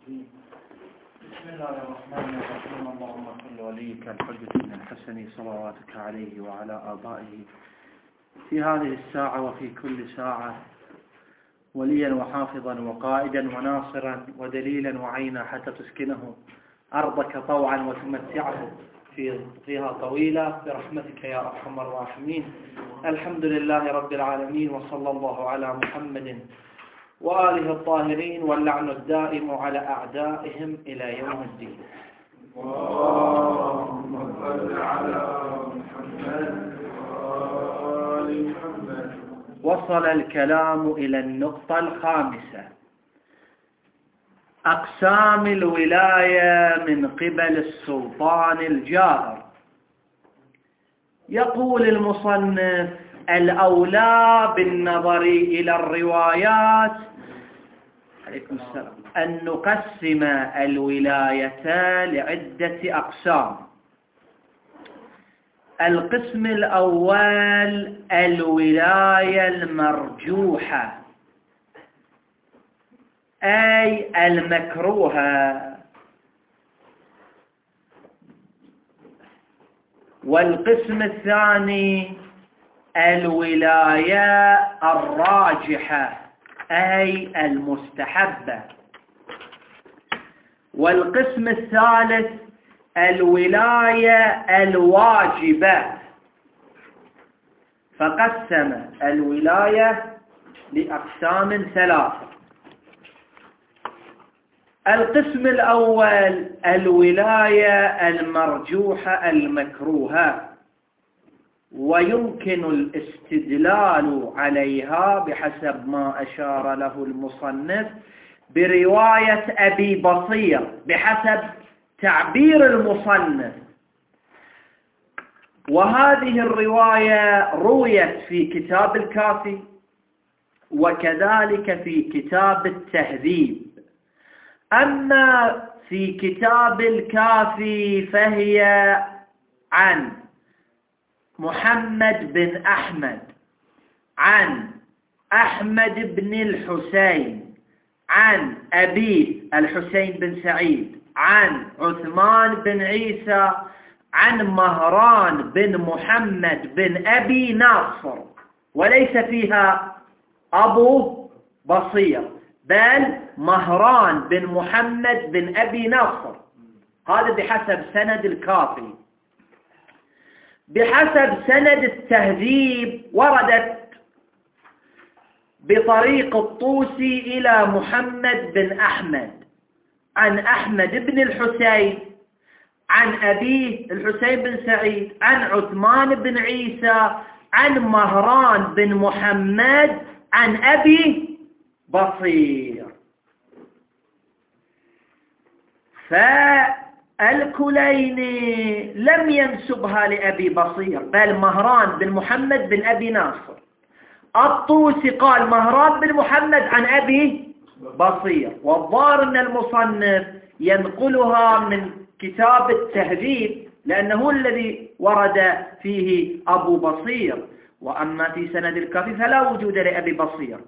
بسم الله الرحمن الرحيم. اللهم صل وليك الحجة بن الحسن صلواتك عليه وعلى آبائه في هذه الساعة وفي كل ساعة وليا وحافظا وقائدا وناصرا ودليلا وعينا حتى تسكنه أرضك طوعا وتمتعه فيها طويلة برحمتك يا أرحم الراحمين. الحمد لله رب العالمين، وصلى الله على محمد وآله الطاهرين، واللعن الدائم على أعدائهم إلى يوم الدين. اللهم صل على محمد وآل محمد. وصل الكلام إلى النقطة الخامسة: أقسام الولاية من قبل السلطان الجائر. يقول المصنف: الأولى بالنظر إلى الروايات عليكم السلام أن نقسم الولاية لعدة أقسام. القسم الأول الولاية المرجوحة، أي المكروهة. والقسم الثاني الولاية الراجحة، أي المستحبة. والقسم الثالث الولاية الواجبة. فقسم الولاية لأقسام ثلاثة. القسم الأول الولاية المرجوحة المكروهة، ويمكن الاستدلال عليها بحسب ما أشار له المصنف برواية أبي بصير بحسب تعبير المصنف. وهذه الرواية رويت في كتاب الكافي وكذلك في كتاب التهذيب. أما في كتاب الكافي فهي عن محمد بن أحمد عن أحمد بن الحسين عن أبيه الحسين بن سعيد عن عثمان بن عيسى عن مهران بن محمد بن أبي ناصر، وليس فيها أبو بصير بل مهران بن محمد بن أبي ناصر. هذا بحسب سند الكافي. بحسب سند التهذيب وردت بطريق الطوسي إلى محمد بن أحمد عن أحمد بن الحسين عن أبيه الحسين بن سعيد عن عثمان بن عيسى عن مهران بن محمد عن أبي بصير. فالكليني لم ينسبها لأبي بصير بل مهران بن محمد بن أبي ناصر. الطوسي قال مهران بن محمد عن أبي بصير، والظاهر أن المصنف ينقلها من كتاب التهذيب لأنه الذي ورد فيه أبو بصير. وأما في سند الكافي فلا وجود لأبي بصير.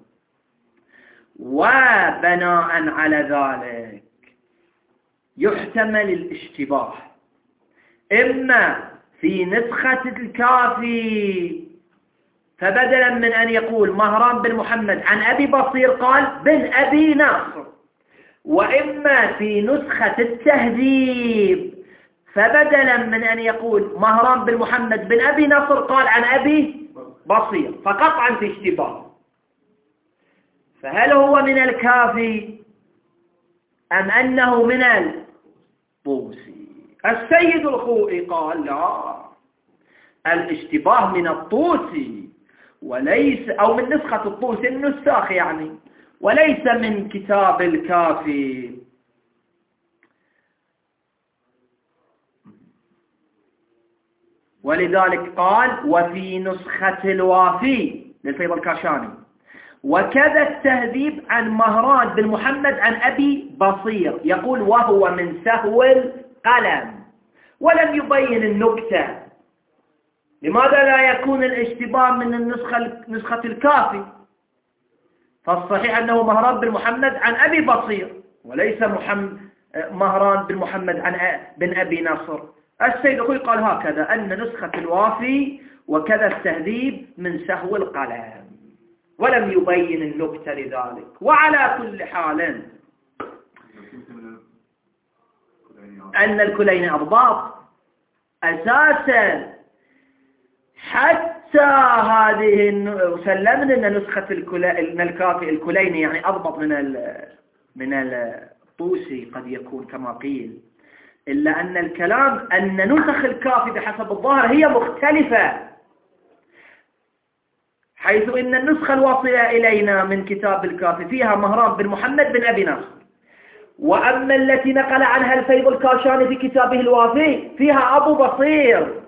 وبناء على ذلك يحتمل الاشتباه، إما في نسخة الكافي فبدلا من أن يقول مهران بن محمد عن أبي بصير قال بن أبي ناصر، وإما في نسخة التهذيب فبدلا من أن يقول مهران بن محمد بن أبي ناصر قال عن أبي بصير، فقطعا في اشتباه. فهل هو من الكافي أم أنه من الطوسي؟ السيد الخوئي قال لا، الاشتباه من الطوسي وليس، أو من نسخة الطوسي النساخ يعني، وليس من كتاب الكافي. ولذلك قال وفي نسخة الوافي للفيض الكاشاني وكذا التهذيب عن مهران بن محمد عن أبي بصير، يقول وهو من سهو القلم، ولم يبين النكتة. لماذا لا يكون الاشتباه من نسخة الكافي؟ فالصحيح أنه مهران بن محمد عن أبي بصير، وليس مهران بن محمد بن أبي نصر. السيد الخوئي قال هكذا أن نسخة الوافي وكذا التهذيب من سهو القلم، ولم يبين النكتة لذلك. وعلى كل حال أن الكلين أضباط أساسا، حتى هذه سلمنا أن نسخة الكافي الكليني يعني أضبط من الطوسي قد يكون كما قيل، إلا أن الكلام أن نسخ الكافي بحسب الظاهر هي مختلفة، حيث إن النسخة الواصلة إلينا من كتاب الكافي فيها مهران بن محمد بن أبي نصر، وأما التي نقل عنها الفيض الكاشاني في كتابه الوافي فيها أبو بصير.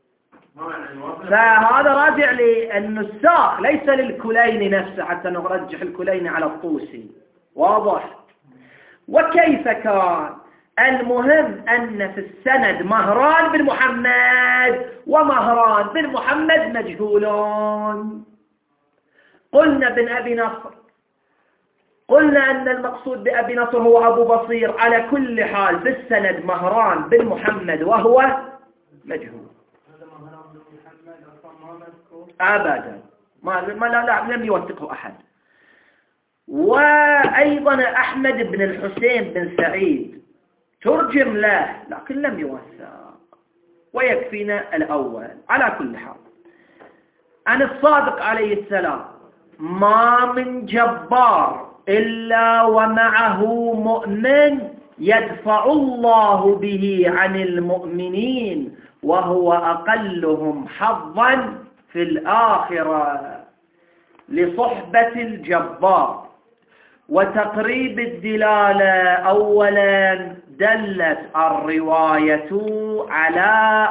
فهذا راجع للنساخ ليس للكليني نفسه حتى نرجح الكليني على الطوسي. واضح؟ وكيف كان؟ المهم أن في السند مهران بن محمد ومهران بن محمد مجهولون. قلنا بن أبي نصر، قلنا أن المقصود بأبي نصر هو أبو بصير. على كل حال في السند مهران بن محمد وهو مجهول. أبدا لا لم يوثقه أحد. وأيضا أحمد بن الحسين بن سعيد ترجم له لكن لم يوثق، ويكفينا الأول. على كل حال عن الصادق عليه السلام: ما من جبار إلا ومعه مؤمن يدفع الله به عن المؤمنين وهو أقلهم حظا في الآخرة. لصحبة الجبار وتقريب الدلالة، أولا دلت الرواية على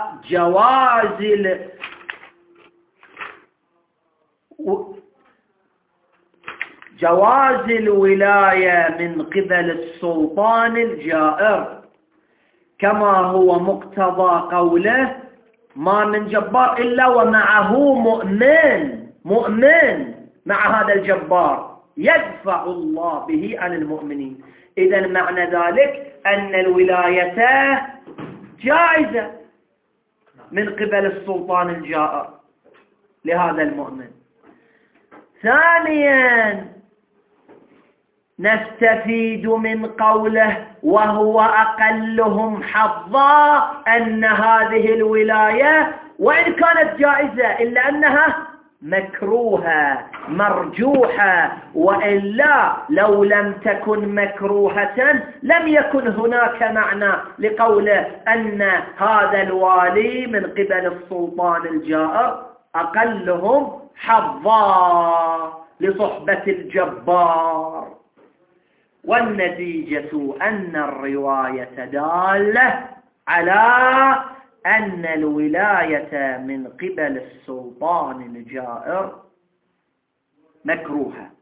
جواز الولاية من قبل السلطان الجائر، كما هو مقتضى قوله: ما من جبار إلا ومعه مؤمن مع هذا الجبار يدفع الله به عن المؤمنين. إذا معنى ذلك أن الولاية جائزة من قبل السلطان الجائر لهذا المؤمن. ثانيا نستفيد من قوله وهو أقلهم حظا أن هذه الولاية وإن كانت جائزة إلا أنها مكروهة مرجوحة، وإلا لو لم تكن مكروهة لم يكن هناك معنى لقوله أن هذا الوالي من قبل السلطان الجائر أقلهم حظا لصحبة الجبار. والنتيجة أن الرواية دالة على أن الولاية من قبل السلطان الجائر مكروهة.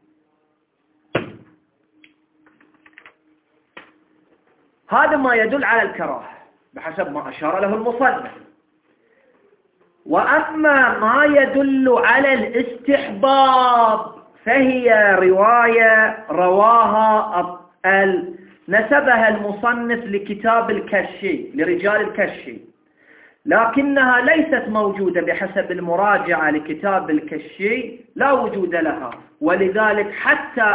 هذا ما يدل على الكراهة بحسب ما أشار له المصنف. وأما ما يدل على الاستحباب فهي رواية رواها نسبها المصنف لكتاب الكشي لرجال الكشي، لكنها ليست موجودة بحسب المراجعة لكتاب الكشي، لا وجود لها. ولذلك حتى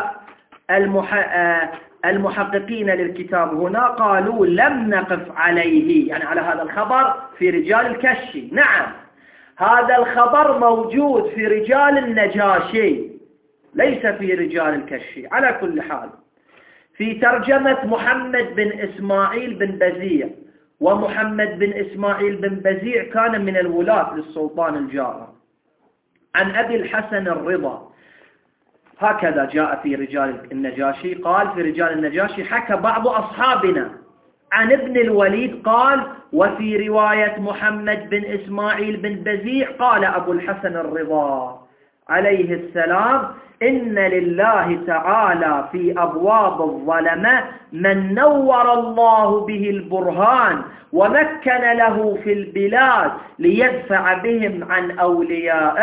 المحققين للكتاب هنا قالوا لم نقف عليه، يعني على هذا الخبر في رجال الكشي. نعم هذا الخبر موجود في رجال النجاشي ليس في رجال الكشي. على كل حال في ترجمة محمد بن إسماعيل بن بزيع، ومحمد بن إسماعيل بن بزيع كان من الولاة للسلطان الجائر، عن أبي الحسن الرضا. هكذا جاء في رجال النجاشي، قال في رجال النجاشي حكى بعض أصحابنا عن ابن الوليد قال: وفي رواية محمد بن إسماعيل بن بزيع قال أبو الحسن الرضا عليه السلام: إن لله تعالى في أبواب الظلمة من نور الله به البرهان ومكن له في البلاد ليدفع بهم عن أوليائه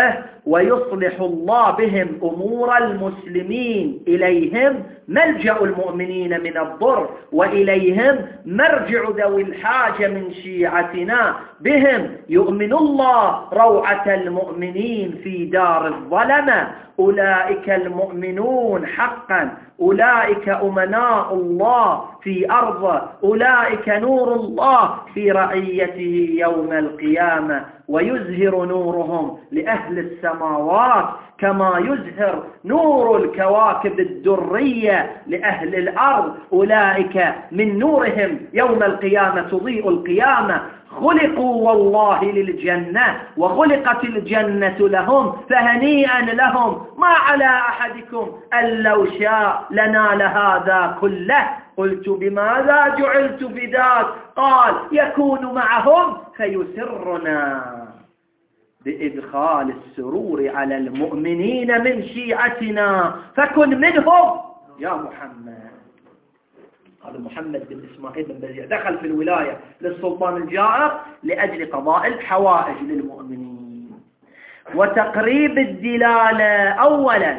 ويصلح الله بهم أمور المسلمين. إليهم ملجأ المؤمنين من الضر، وإليهم مرجع ذوي الحاجة من شيعتنا. بهم يؤمن الله روعة المؤمنين في دار الظلمة. أولئك المؤمنون حقا، أولئك أمناء الله في أرضه، أولئك نور الله في رعيته يوم القيامة. ويزهر نورهم لأهل السماوات كما يزهر نور الكواكب الدرية لأهل الأرض. أولئك من نورهم يوم القيامة تضيء القيامة. خلقوا والله للجنة وخلقت الجنة لهم، فهنيئا لهم. ما على أحدكم أن لو شاء لنال هذا كله. قلت بماذا جعلت فداك؟ قال يكون معهم فيسرنا بإدخال السرور على المؤمنين من شيعتنا، فكن منهم يا محمد. هذا محمد بن إسماعيل بن بزيع دخل في الولاية للسلطان الجائر لأجل قضاء الحوائج للمؤمنين. وتقريب الدلالة: أولا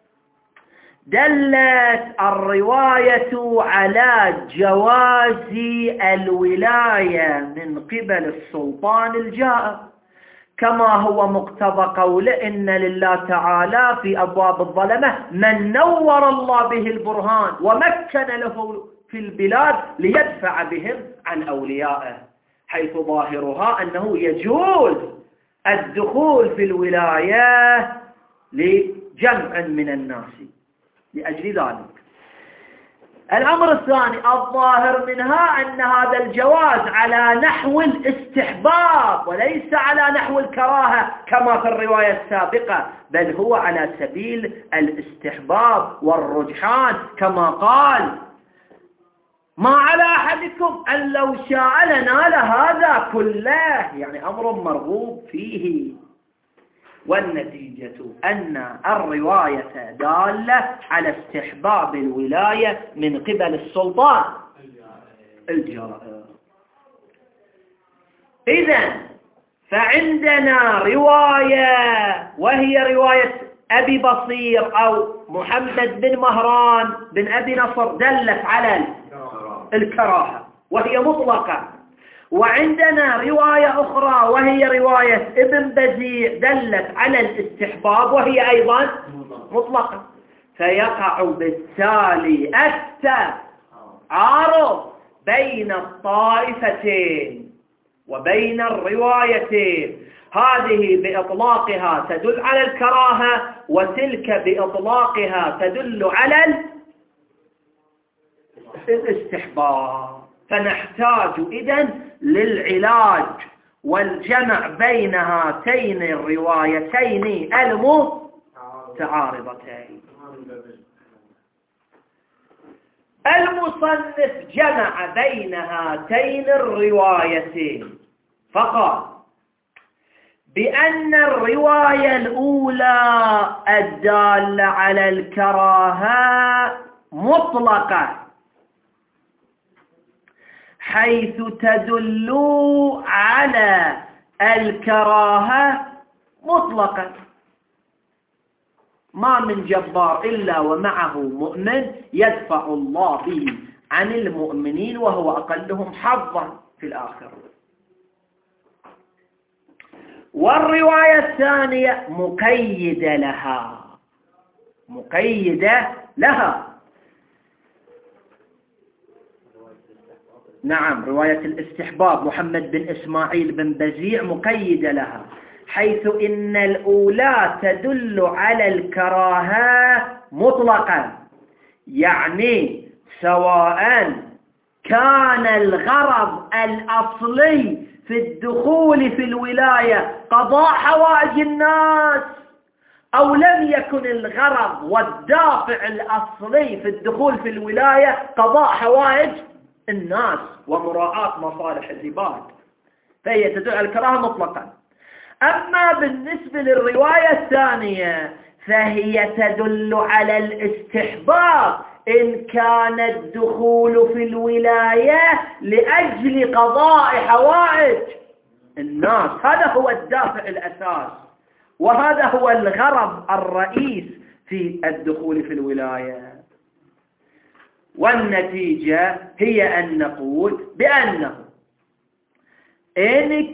دلت الرواية على جواز الولاية من قبل السلطان الجائر، كما هو مقتضى قوله إن لله تعالى في أبواب الظلمة من نور الله به البرهان ومكن له في البلاد ليدفع بهم عن أوليائه، حيث ظاهرها أنه يجوز الدخول في الولاية لجمع من الناس لأجل ذلك. الأمر الثاني الظاهر منها أن هذا الجواز على نحو الاستحباب وليس على نحو الكراهة كما في الرواية السابقة، بل هو على سبيل الاستحباب والرجحان، كما قال ما على أحدكم أن لو شاء لنال هذا كله، يعني أمر مرغوب فيه. والنتيجة أن الرواية دالة على استحباب الولاية من قبل السلطان الجائر. إذن فعندنا رواية وهي رواية أبي بصير أو محمد بن مهران بن أبي نصر دلت على الكراهة وهي مطلقة، وعندنا رواية أخرى وهي رواية ابن بزيع دلت على الاستحباب وهي أيضا مطلقة. فيقع بالتالي التعارض بين الطائفتين وبين الروايتين، هذه بإطلاقها تدل على الكراهة وتلك بإطلاقها تدل على الاستحباب. فنحتاج إذن للعلاج والجمع بين هاتين الروايتين المتعارضتين. المصنف جمع بين هاتين الروايتين فقال بأن الرواية الأولى الدالة على الكراهة مطلقة، حيث تدل على الكراهة مطلقا. ما من جبار إلا ومعه مؤمن يدفع الله به عن المؤمنين وهو أقلهم حظا في الآخرة. والرواية الثانية مقيدة لها. نعم، رواية الاستحباب محمد بن إسماعيل بن بزيع مقيدة لها، حيث إن الأولى تدل على الكراهة مطلقا، يعني سواء كان الغرض الأصلي في الدخول في الولاية قضاء حوائج الناس أو لم يكن الغرض والدافع الأصلي في الدخول في الولاية قضاء حوائج الناس ومراعاة مصالح العباد، فهي تدل على الكراهة مطلقا. أما بالنسبة للرواية الثانية فهي تدل على الاستحباب إن كان الدخول في الولاية لأجل قضاء حوائج الناس، هذا هو الدافع الأساس. وهذا هو الغرض الرئيس في الدخول في الولاية. والنتيجة هي أن نقول بأنه إن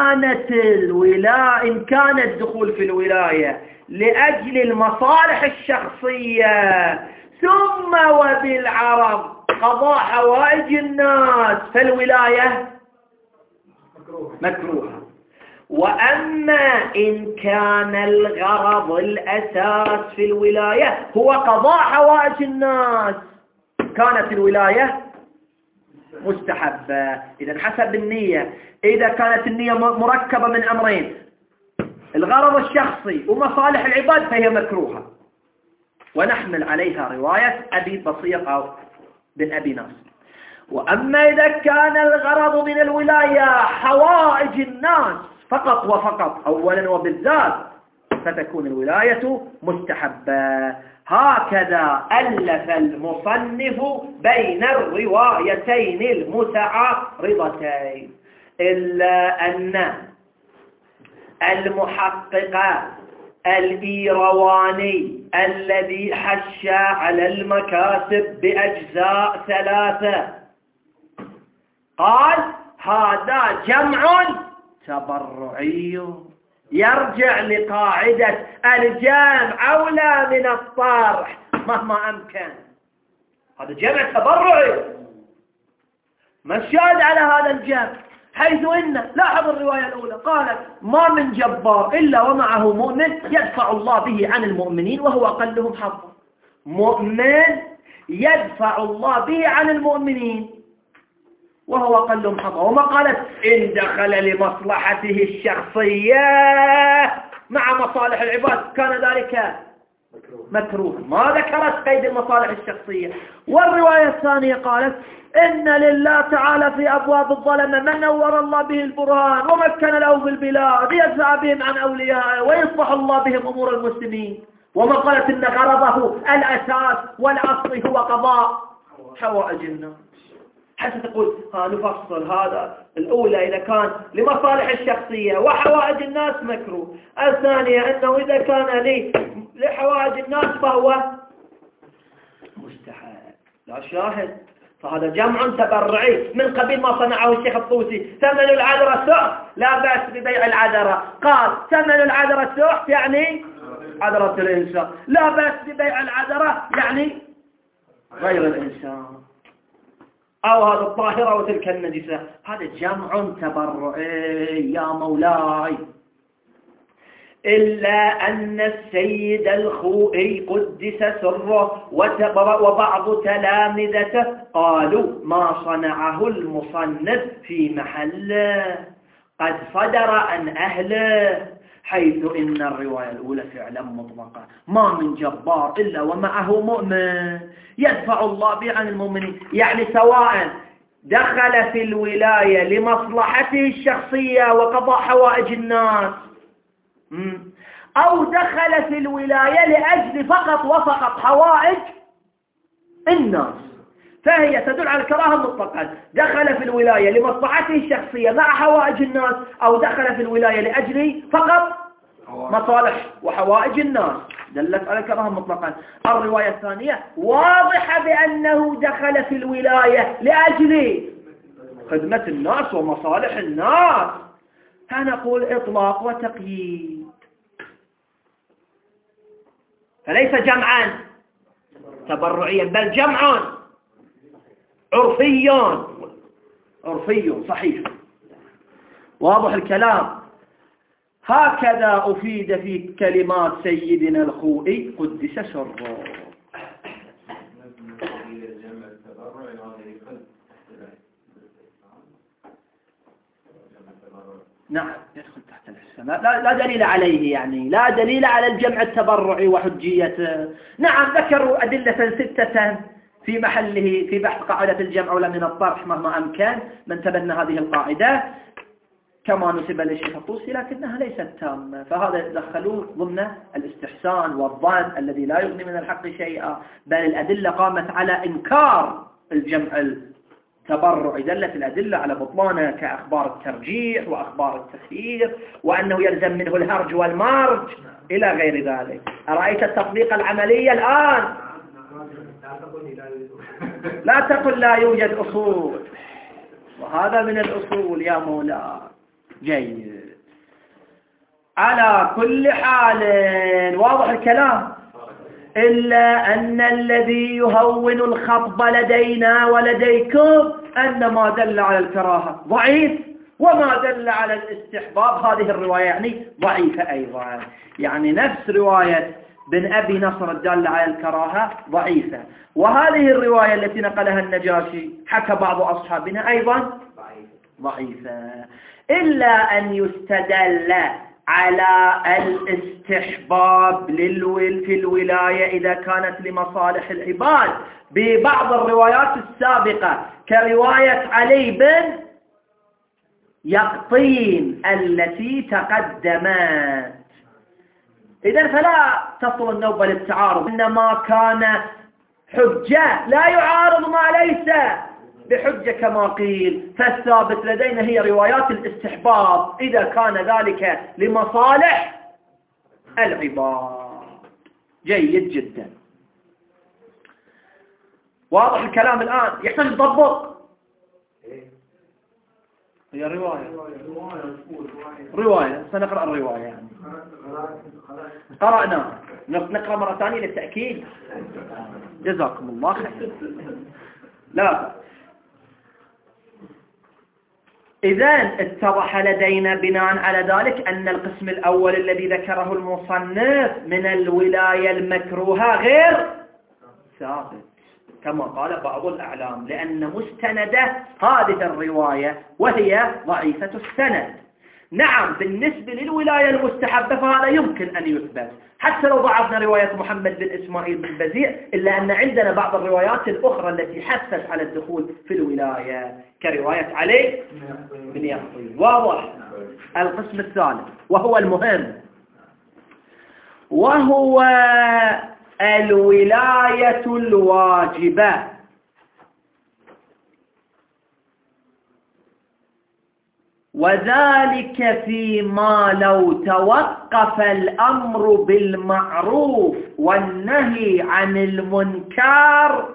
كان الدخول في الولاية لأجل المصالح الشخصية ثم وبالعرض قضاء حوائج الناس، فالولاية مكروهة. وأما إن كان الغرض الأساس في الولاية هو قضاء حوائج الناس كانت الولاية مستحبة. إذا حسب النية، إذا كانت النية مركبة من أمرين، الغرض الشخصي ومصالح العباد، فهي مكروهة، ونحمل عليها رواية أبي بصير أو بن أبي ناصر. وأما إذا كان الغرض من الولاية حوائج الناس فقط وفقط أولا وبالذات، فتكون الولاية مستحبة. هكذا ألف المصنف بين الروايتين المتعارضتين، إلا أن المحقق الإيرواني الذي حشى على المكاسب بأجزاء 3 قال هذا جمع تبرعي، يرجع لقاعدة الجمع أولى من الطرح مهما أمكن. هذا جمع تبرعي. ما الشاهد على هذا الجمع؟ حيث إن لاحظ الرواية الأولى قالت ما من جبار إلا ومعه مؤمن يدفع الله به عن المؤمنين وهو أقلهم حظا. مؤمن يدفع الله به عن المؤمنين وهو أقلهم حظا. وما قالت إن دخل لمصلحته الشخصية مع مصالح العباد كان ذلك مكروه، ما ذكرت قيد المصالح الشخصية. والرواية الثانية قالت إن لله تعالى في أبواب الظلمة من نور الله به البرهان ومكن له في البلاد يدفع بهم عن أوليائه ويصلح الله بهم أمور المسلمين. وما قالت إن غرضه الأساس والأصل هو قضاء حوائج الناس. حتى تقول نفصل هذا. الأولى إذا كان لمصالح الشخصية وحوائج الناس مكروه، الثانية أنه إذا كان لحوائج الناس فهو مستحب. لا شاهد، فهذا جمع تبرعي من قبيل ما صنعه الشيخ الطوسي. ثمن العذرة سحت لا بأس ببيع العذرة، قال ثمن العذرة سحت يعني عذرة الإنسان، لا بأس ببيع العذرة يعني غير الإنسان، أو هذا الطاهرة وتلك النجسة. هذا جمع تبرعي يا مولاي. إلا أن السيد الخوئي قدس سره وبعض تلامذته قالوا ما صنعه المصنف في محله قد صدر عن أهله، حيث إن الرواية الأولى فعلا مطلقة، ما من جبار إلا ومعه مؤمن يدفع الله به عن المؤمنين. يعني سواء دخل في الولاية لمصلحته الشخصية وقضاء حوائج الناس، أو دخل في الولاية لأجل فقط وفقط حوائج الناس، فهي تدل على الكراهة مطلقا. دخل في الولاية لمصلحته الشخصية مع حوائج الناس، أو دخل في الولاية لأجل فقط مصالح وحوائج الناس، دلت على الكراهة مطلقا. الرواية الثانية واضحة بأنه دخل في الولاية لأجل خدمة الناس ومصالح الناس، فنقول إطلاق وتقييد، فليس جمعا تبرعيا بل جمع عرفي صحيح. واضح الكلام. هكذا أفيد في كلمات سيدنا الخوئي قدس سره. نعم يدخل تحت الحسنات، لا دليل عليه، يعني لا دليل على الجمع التبرعي وحجيته. نعم ذكروا أدلة 6 في محله في بحث قاعدة الجمع ولا من الطرح مهما أمكن، من تبنى هذه القاعدة كما نسب للشيخ الطوسي، لكنها ليست تامة، فهذا دخلوه ضمن الاستحسان والظن الذي لا يغني من الحق شيئا، بل الأدلة قامت على إنكار الجمع تبرع، دلت الأدلة على بطلانه كأخبار الترجيح وأخبار التخيير، وأنه يلزم منه الهرج والمرج إلى غير ذلك. أرأيت التطبيق العملي الآن؟ لا تقل لا يوجد أصول، وهذا من الأصول يا مولاي. جيد. على كل حال واضح الكلام، إلا أن الذي يهون الخطب لدينا ولديكم أن ما دل على الكراهة ضعيف، وما دل على الاستحباب هذه الرواية يعني ضعيفة أيضا. يعني نفس رواية بن أبي نصر الدالة على الكراهة ضعيفة، وهذه الرواية التي نقلها النجاشي حكى بعض أصحابنا أيضا ضعيفة. إلا أن يستدل على الاستحباب في الولاية إذا كانت لمصالح العباد ببعض الروايات السابقة كرواية علي بن يقطين التي تقدمت. إذن فلا تصل النوبة للتعارض، إنما كان حجة لا يعارض ما ليس بحجة كما قيل. فالثابت لدينا هي روايات الاستحباب إذا كان ذلك لمصالح العباد. جيد جدا. واضح الكلام الآن؟ يحتاج نطبق. هي رواية سنقرأ الرواية يعني. قرأنا نقرأ مرة ثانية للتأكيد. جزاكم الله خير. لا، إذن اتضح لدينا بناء على ذلك أن القسم الأول الذي ذكره المصنف من الولاية المكروهة غير ثابت كما قال بعض الأعلام، لأن مستندة هذه الرواية وهي ضعيفة السند. نعم، بالنسبة للولاية المستحبة فهذا يمكن أن يثبت حتى لو ضعفنا رواية محمد بن إسماعيل بن بزيع، إلا أن عندنا بعض الروايات الأخرى التي حثت على الدخول في الولاية كرواية علي بن يقطين. واضح. القسم الثالث وهو المهم، وهو الولاية الواجبة. وذلك فيما لو توقف الأمر بالمعروف والنهي عن المنكر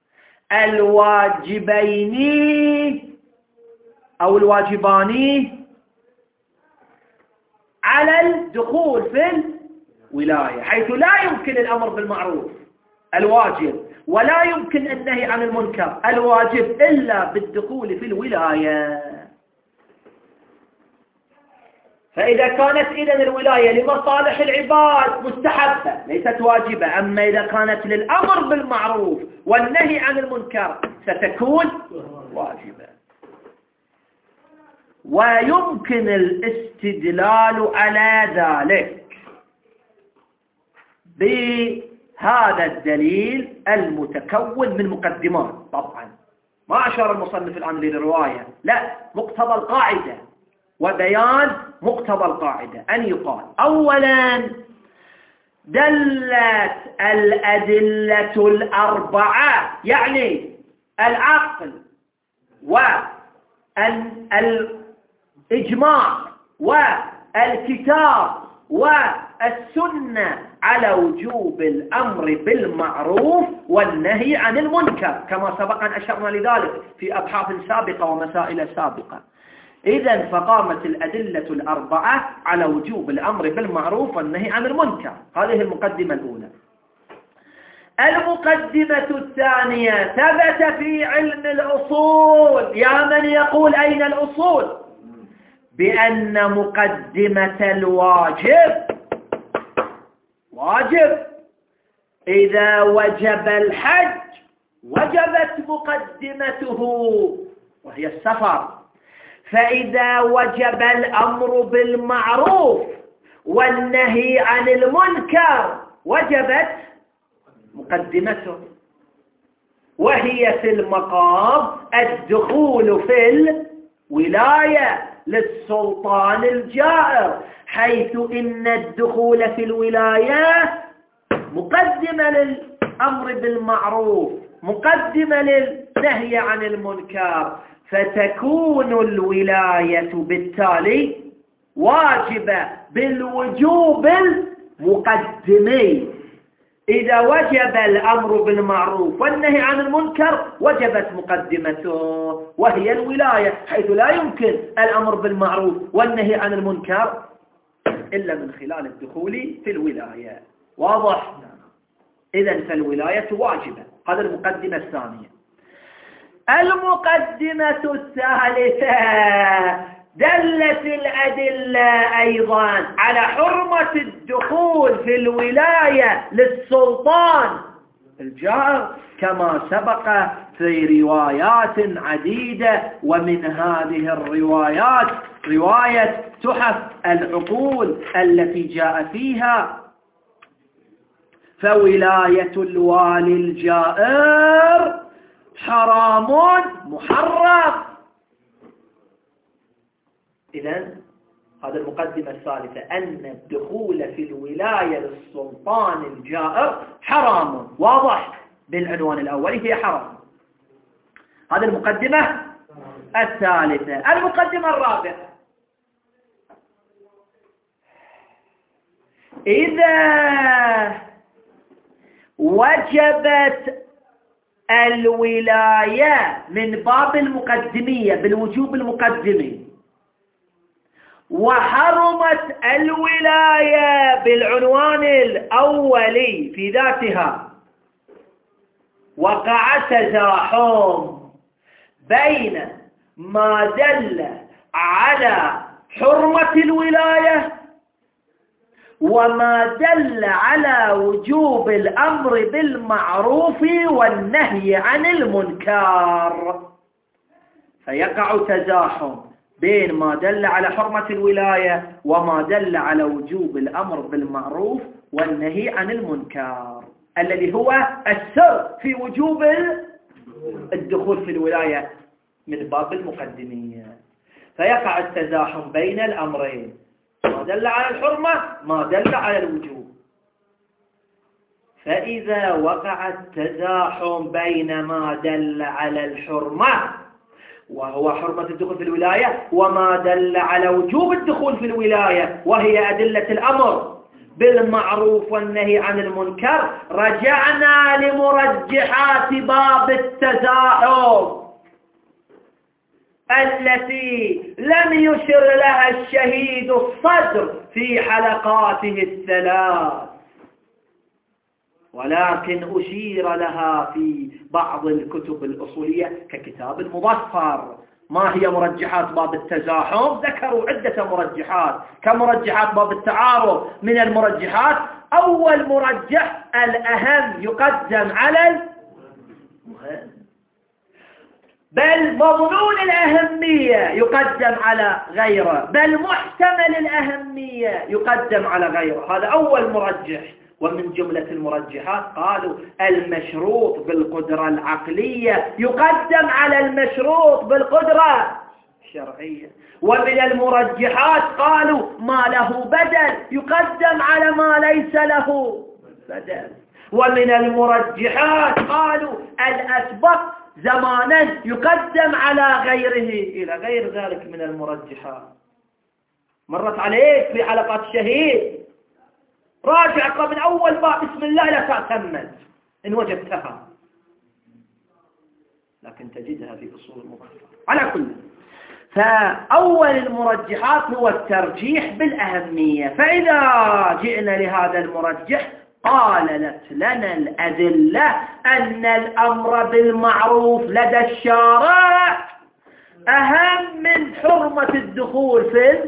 الواجبين أو الواجبان على الدخول في الولاية، حيث لا يمكن الأمر بالمعروف الواجب ولا يمكن النهي عن المنكر الواجب إلا بالدخول في الولاية. فإذا كانت إذن الولاية لمصالح العباد مستحبة ليست واجبة، أما إذا كانت للأمر بالمعروف والنهي عن المنكر ستكون واجبة. ويمكن الاستدلال على ذلك بهذا الدليل المتكون من مقدمات. طبعا ما أشار المصنف الآن للرواية، لا، مقتضى القاعدة وبيان مقتضى القاعدة أن يقال أولا دلت الأدلة الأربعة، يعني العقل والإجماع والكتاب والسنة على وجوب الأمر بالمعروف والنهي عن المنكر، كما سبق أن أشرنا لذلك في أبحاث سابقة ومسائل سابقة. إذن فقامت الأدلة الأربعة على وجوب الأمر بالمعروف والنهي عن المنكر. هذه المقدمة الأولى. المقدمة الثانية ثبت في علم الأصول، يا من يقول أين الأصول، بأن مقدمة الواجب واجب. إذا وجب الحج وجبت مقدمته وهي السفر، فإذا وجب الأمر بالمعروف والنهي عن المنكر وجبت مقدمته، وهي في المقام الدخول في الولاية للسلطان الجائر، حيث إن الدخول في الولاية مقدمة للأمر بالمعروف، مقدمة بالنهي عن المنكر، فتكون الولاية بالتالي واجبة بالوجوب المقدمي. إذا وجب الأمر بالمعروف والنهي عن المنكر وجبت مقدمته وهي الولاية، حيث لا يمكن الأمر بالمعروف والنهي عن المنكر إلا من خلال الدخول في الولاية. واضح؟ إذن فالولاية واجبة. هذا المقدمة الثانية. المقدمة الثالثة، دلت الأدلة أيضا على حرمة الدخول في الولاية للسلطان الجائر كما سبق في روايات عديدة، ومن هذه الروايات رواية تحف العقول التي جاء فيها فولاية الوالي الجائر حرام محرم. إذن هذا المقدمة الثالثة، أن الدخول في الولاية للسلطان الجائر حرام، واضح بالعنوان الأول هي حرام. هذا المقدمة الثالثة. المقدمة الرابعة، إذا وجبت الولاية من باب المقدمية بالوجوب المقدمي، وحرمت الولاية بالعنوان الأولي في ذاتها، وقع تزاحم بين ما دل على حرمة الولاية وما دل على وجوب الأمر بالمعروف والنهي عن المنكر، فيقع تزاحم بين ما دل على حرمة الولاية وما دل على وجوب الأمر بالمعروف والنهي عن المنكر، الذي هو السر في وجوب الدخول في الولاية من باب المقدمية. فيقع التزاحم بين الأمرين، ما دل على الحرمة ما دل على الوجوب. فإذا وقع التزاحم بين ما دل على الحرمة وهو حرمة الدخول في الولاية وما دل على وجوب الدخول في الولاية وهي أدلة الأمر بالمعروف والنهي عن المنكر، رجعنا لمرجحات باب التزاحم التي لم يشر لها الشهيد الصدر في حلقاته الثلاث، ولكن أشير لها في بعض الكتب الأصولية ككتاب المظفر. ما هي مرجحات باب التزاحم؟ ذكروا عدة مرجحات كمرجحات باب التعارض. من المرجحات أول مرجح الأهم يقدم على المهم، بل مظنون الأهمية يقدم على غيره، بل محتمل الأهمية يقدم على غيره. هذا أول مرجح. ومن جملة المرجحات قالوا المشروط بالقدرة العقلية يقدم على المشروط بالقدرة الشرعية. ومن المرجحات قالوا ما له بدل يقدم على ما ليس له بدل. ومن المرجحات قالوا الأسبق زمانا يقدم على غيره، إلى غير ذلك من المرجحات. مرت عليك في حلقات الشهيد، راجع من أول باب بسم الله لا تعتمد إن وجدتها، لكن تجدها في أصول المظفر. على كل، فأول المرجحات هو الترجيح بالأهمية. فإذا جئنا لهذا المرجح قالت لنا الأدلة أن الأمر بالمعروف لدى الشارع أهم من حرمة الدخول في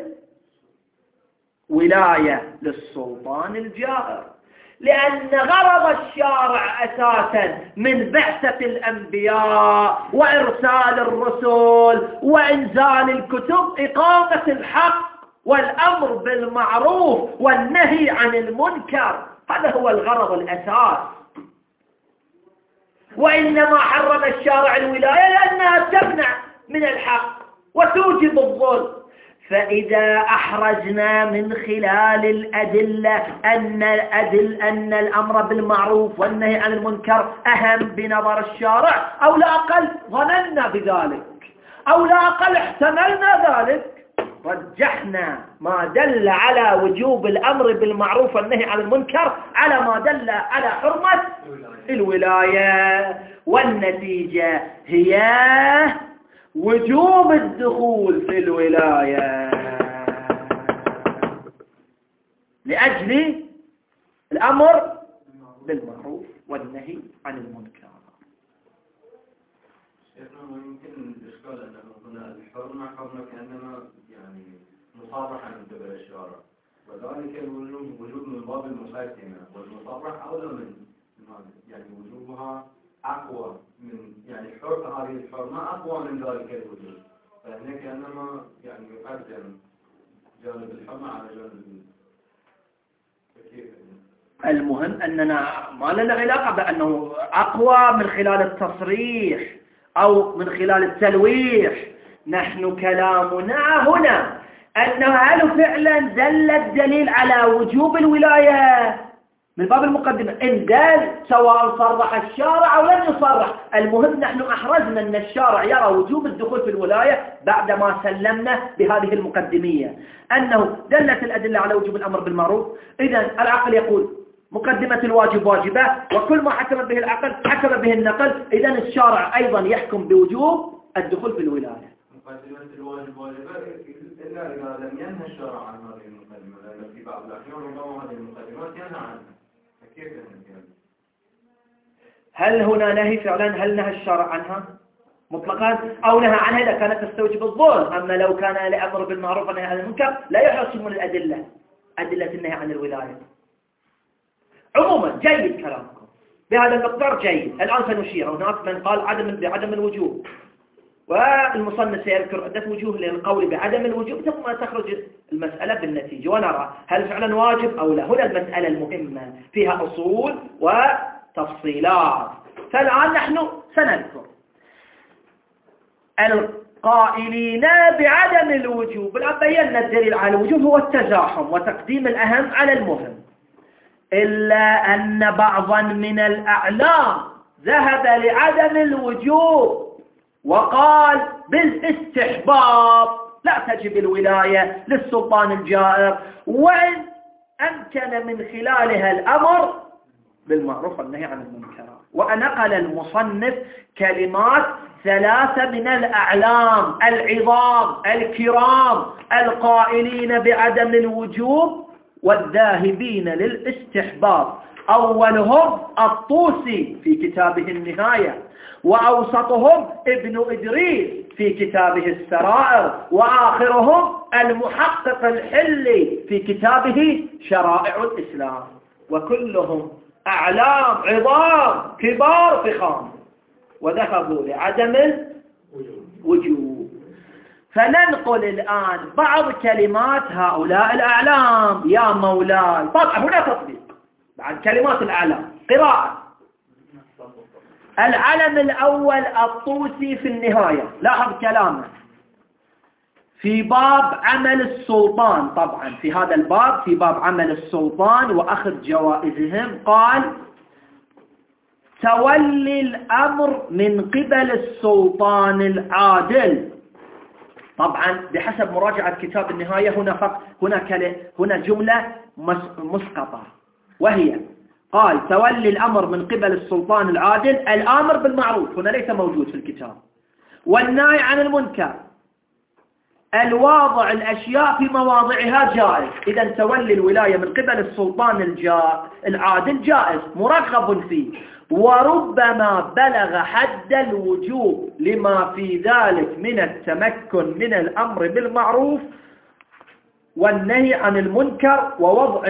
ولاية للسلطان الجائر، لأن غرض الشارع أساسا من بعثة الأنبياء وإرسال الرسل وإنزال الكتب إقامة الحق والأمر بالمعروف والنهي عن المنكر. هذا هو الغرض الأساس. وإنما حرم الشارع الولاية لأنها تمنع من الحق وتوجب الظلم. فإذا أحرجنا من خلال الأدلة أن الأمر بالمعروف والنهي عن المنكر أهم بنظر الشارع، أو لا أقل ظننا بذلك، أو لا أقل احتملنا ذلك، رجحنا ما دل على وجوب الأمر بالمعروف والنهي عن المنكر على ما دل على حرمة الولاية. والنتيجة هي وجوب الدخول في الولاية لأجل الأمر بالمعروف والنهي عن المنكر. شيخنا يمكن الإشكال أنه هنا الحرمة كأنما يعني مصرحة من قبل الشارع، وذلك الوجوب من باب المقدمة، والمصرح أولى من يعني وجوبها أقوى من يعني هذه الحرمة أقوى من ذلك الوجوب، فهنا كأنما يعني يقدم جانب الحرمة على جانب كيف. المهم أننا ما لنا علاقة بأنه أقوى من خلال التصريح أو من خلال التلويح. نحن كلامنا هنا أنه هل فعلا دل الدليل على وجوب الولاية من باب المقدمة، إن دل سواء صرح الشارع أو لم يصرح. المهم نحن أحرزنا أن الشارع يرى وجوب الدخول في الولاية بعدما سلمنا بهذه المقدمية، أنه دلت الأدلة على وجوب الأمر بالمعروف. إذن العقل يقول مقدمة الواجب واجبة، وكل ما حكم به العقل حكم به النقل. إذن الشارع أيضا يحكم بوجوب الدخول في الولاية. مقدمة الواجب واجبة إلا إذا لم ينهى الشارع عن هذه المقدمة، لأن في بعض الأحيان ربما هذه المقدمات ينهى عنها. كيف يعني؟ هل هنا نهي فعلا؟ هل نهى الشارع عنها مطلقا أو نهى عنها إذا كانت تستوجب الظلم؟ أما لو كان الأمر بالمعروف والنهي عن المنكر لا يحصل من الأدلة، أدلة النهي عن الولاية. عموما جيد كلامكم بهذا المقدار جيد. الآن سنشير. هناك من قال بعدم الوجوب، والمصنف سيذكر عدة وجوه للقول بعدم الوجوب، ثم تخرج المسألة بالنتيجة ونرى هل فعلا واجب أو لا. هنا المسألة المهمة فيها أصول وتفصيلات. فالآن نحن سنذكر القائلين بعدم الوجوب. الآن بينا الدليل على الوجوب هو التزاحم وتقديم الأهم على المهم، إلا أن بعضا من الأعلام ذهب لعدم الوجوب وقال بالاستحباب، لا تجب الولاية للسلطان الجائر، وإن أمكن من خلالها الأمر بالمعروف والنهي عن المنكر. ونقل المصنف كلمات ثلاثة من الأعلام العظام الكرام القائلين بعدم الوجوب والذاهبين للاستحباب. أولهم الطوسي في كتابه النهاية، وأوسطهم ابن إدريس في كتابه السرائر، وآخرهم المحقق الحلي في كتابه شرائع الإسلام. وكلهم أعلام عظام كبار فخام، وذهبوا لعدم الوجوب. فننقل الآن بعض كلمات هؤلاء الأعلام يا مولاي. طبعا هنا تطبيق بعد كلمات الأعلام. قراءة العلم الأول الطوسي في النهاية. لاحظ كلامه في باب عمل السلطان. طبعا في هذا الباب في باب عمل السلطان وأخذ جوائزهم، قال تولي الأمر من قبل السلطان العادل. طبعا بحسب مراجعة كتاب النهاية هنا جملة مسقطة، وهي قال تولي الأمر من قبل السلطان العادل، الآمر بالمعروف هنا ليس موجود في الكتاب، والنهي عن المنكر، الواضع الأشياء في مواضعها جائز. إذا تولي الولاية من قبل السلطان العادل جائز مرغب فيه، وربما بلغ حد الوجوب لما في ذلك من التمكن من الأمر بالمعروف والنهي عن المنكر ووضع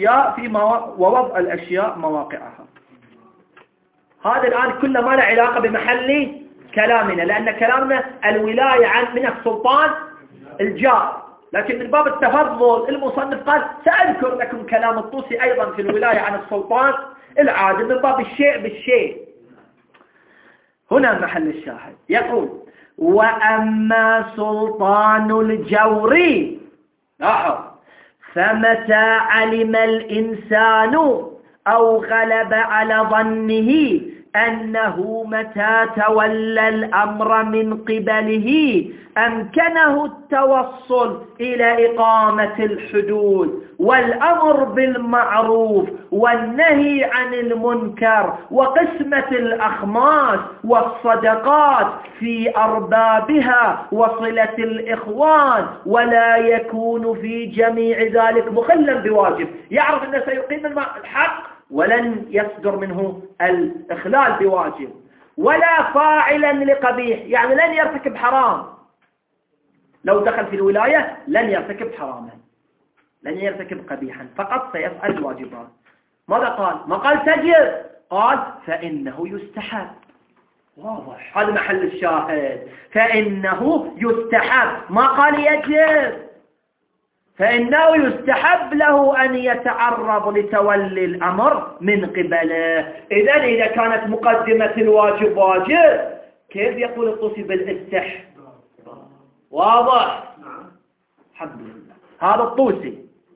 الأشياء مواقعها. هذا الآن كل ما له علاقة بمحل كلامنا، لأن كلامنا الولاية من السلطان الجائر، لكن من باب التفضل المصنف قال سأذكر لكم كلام الطوسي أيضا في الولاية عن السلطان العادل من باب الشيء بالشيء. هنا محل الشاهد. يقول وأما سلطان الجور فمتى علم الإنسان أو غلب على ظنه أنه متى تولى الأمر من قبله أمكنه التوصل إلى إقامة الحدود والأمر بالمعروف والنهي عن المنكر وقسمة الأخماس والصدقات في أربابها وصلة الإخوان، ولا يكون في جميع ذلك مخلا بواجب. يعرف أنه سيقيم الحق ولن يصدر منه الإخلال بواجب، ولا فاعلا لقبيح، يعني لن يرتكب حرام. لو دخل في الولاية لن يرتكب حراما، لن يرتكب قبيحا، فقط سيفعل الواجبات. ماذا قال؟ ما قال تجب، قال فإنه يستحب. واضح، هذا محل الشاهد، فإنه يستحب، ما قال يجب، فإنه يستحب له أن يتعرض لتولي الأمر من قبله. إذا كانت مقدمة الواجب واجب، كيف يقول الطوسي بالاستحباب؟ واضح؟ الحمد لله. هذا الطوسي.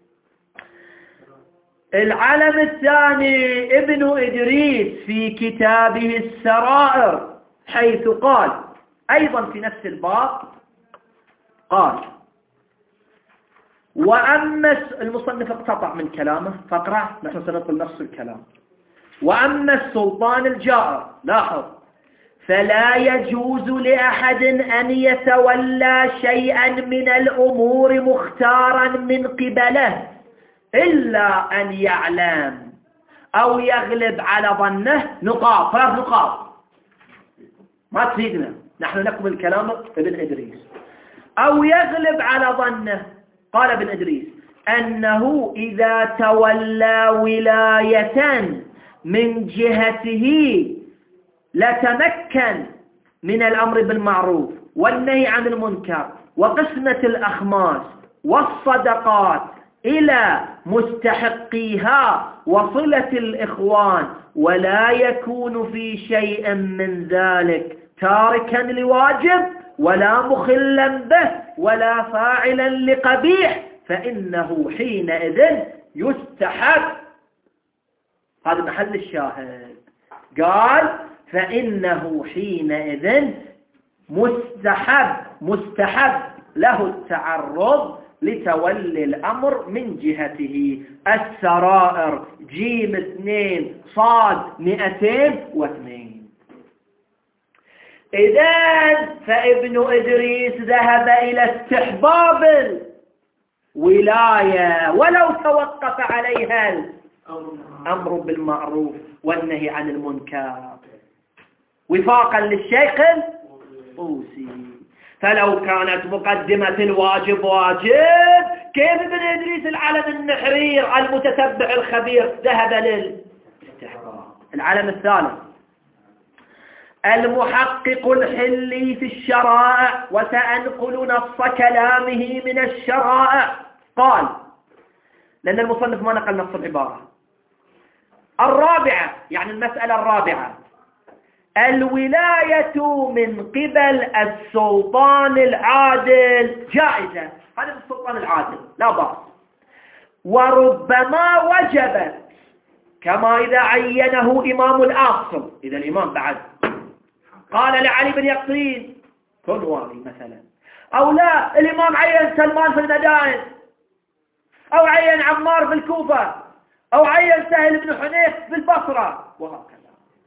العلم الثاني ابن إدريس في كتابه السرائر، حيث قال أيضا في نفس الباب، قال وأما المصنف اقتطع من كلامه فقرأ، نحن سنقول نفس الكلام. وأما السلطان الجائر، لاحظ، فلا يجوز لأحد أن يتولى شيئا من الأمور مختارا من قبله إلا أن يعلم أو يغلب على ظنه نقاط، 3 نقاط ما تفيدنا، نحن نكمل الكلام ابن إدريس. أو يغلب على ظنه، قال ابن إدريس أنه إذا تولى ولاية من جهته لتمكن من الأمر بالمعروف والنهي عن المنكر وقسمة الأخماس والصدقات إلى مستحقيها وصلة الإخوان، ولا يكون في شيء من ذلك تاركا لواجب ولا مخلا به ولا فاعلا لقبيح، فإنه حينئذ يستحب. هذا محل الشاهد. قال فإنه حينئذ مستحب له التعرض لتولي الأمر من جهته. السرائر جيم 2 صاد 202. إذن فابن إدريس ذهب إلى استحباب الولاية ولو توقف عليها الأمر بالمعروف والنهي عن المنكر وفاقا للشيخ الطوسي. فلو كانت مقدمة الواجب واجب، كيف ابن إدريس العلم النحرير المتتبع الخبير ذهب للاستحباب؟ العلم الثالث المحقق الحلي في الشرائع، وسأنقل نص كلامه من الشرائع. قال، لأن المصنف ما نقل نص العبارة. الرابعة، يعني المسألة الرابعة، الولاية من قبل السلطان العادل جائزة. هذا السلطان العادل لا بأس، وربما وجبت، كما إذا عينه إمام الأصل. إذا الإمام بعد قال لعلي بن يقطين كن والي مثلا، أو لا الإمام عين سلمان في المدائن، أو عين عمار في الكوفة، أو عين سهل بن حنيف في البصرة، وهكذا.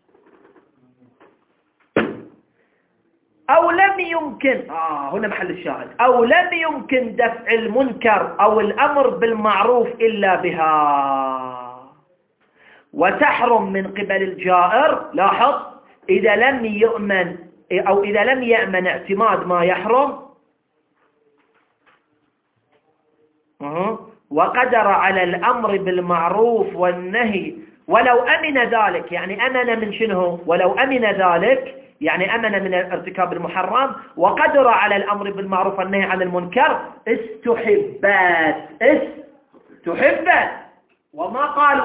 أو لم يمكن هنا محل الشاهد، أو لم يمكن دفع المنكر أو الأمر بالمعروف إلا بها، وتحرم من قبل الجائر. لاحظ، إذا لم يؤمن أو إذا لم يأمن اعتماد ما يحرم وقدر على الأمر بالمعروف والنهي، ولو أمن ذلك، يعني أمن من شنو؟ ولو أمن ذلك يعني أمن من ارتكاب المحرم، وقدر على الأمر بالمعروف والنهي عن المنكر، استحبت وما قال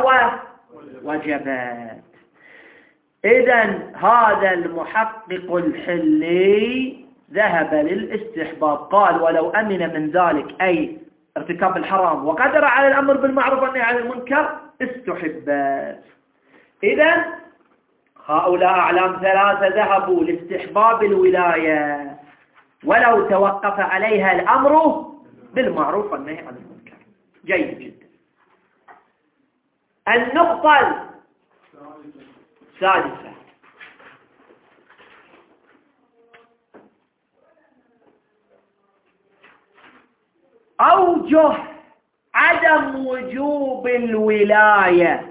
وجبت. إذن هذا المحقق الحلي ذهب للاستحباب قال ولو أمن من ذلك أي ارتكاب الحرام وقدر على الأمر بالمعروف والنهي عن المنكر استحب. إذن هؤلاء أعلام ثلاثة ذهبوا لاستحباب الولاية ولو توقف عليها الأمر بالمعروف والنهي عن المنكر. جيد جدا. النقطة السادسة أوجه عدم وجوب الولاية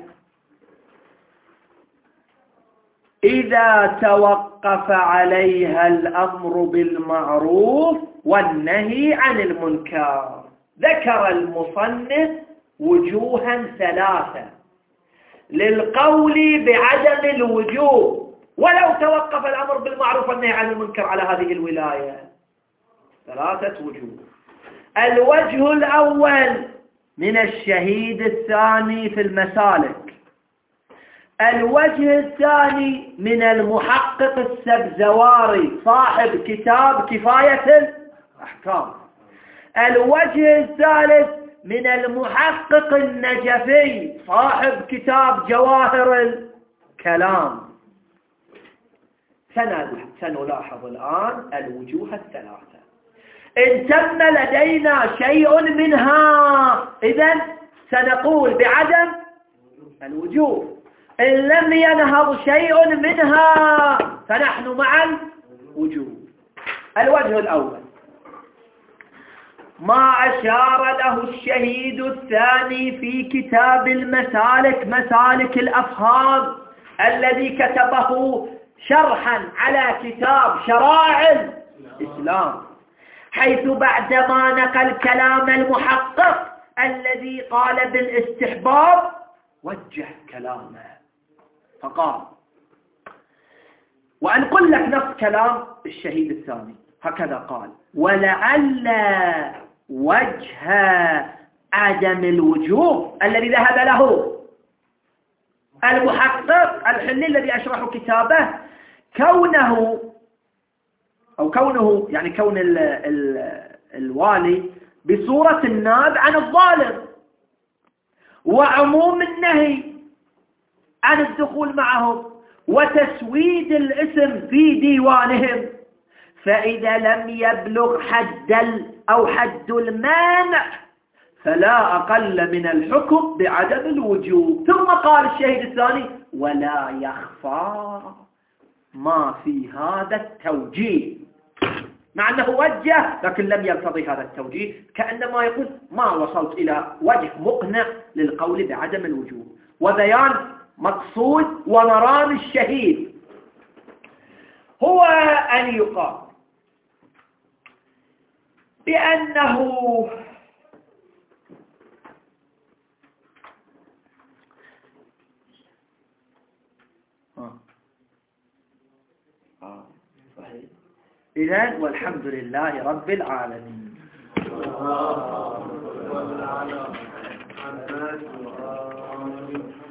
إذا توقف عليها الأمر بالمعروف والنهي عن المنكر. ذكر المصنف وجوها ثلاثة للقول بعدم الوجوب ولو توقف الأمر بالمعروف والنهي عن المنكر على هذه الولاية. ثلاثة وجوه. الوجه الأول من الشهيد الثاني في المسالك. الوجه الثاني من المحقق السبزواري صاحب كتاب كفاية الأحكام. الوجه الثالث من المحقق النجفي صاحب كتاب جواهر الكلام. سنلاحظ الآن الوجوه الثلاثة. إن تم لدينا شيء منها إذن سنقول بعدم الوجوب. إن لم ينهض شيء منها فنحن مع الوجوب. الوجه الأول ما أشار له الشهيد الثاني في كتاب المسالك مسالك الأفهام الذي كتبه شرحا على كتاب شرائع الإسلام، حيث بعدما نقل كلام المحقق الذي قال بالاستحباب وجه كلامه فقال، وأنقل لك نص كلام الشهيد الثاني هكذا قال: ولعل وجه عدم الوجوب الذي ذهب له المحقق الحلي الذي أشرح كتابه كونه يعني كون الوالي بصورة الناب عن الظالم، وعموم النهي عن الدخول معهم، وتسويد الاسم في ديوانهم، فإذا لم يبلغ حد المانع فلا أقل من الحكم بعدم الوجوب. ثم قال الشهيد الثاني: ولا يخفى ما في هذا التوجيه، مع أنه وجه لكن لم يرتضي هذا التوجيه، كأنما يقول ما وصلت إلى وجه مقنع للقول بعدم الوجوب وبيان مقصود ومرام الشهيد. هو أن يقال بأنه صحيح. إذن والحمد لله رب العالمين.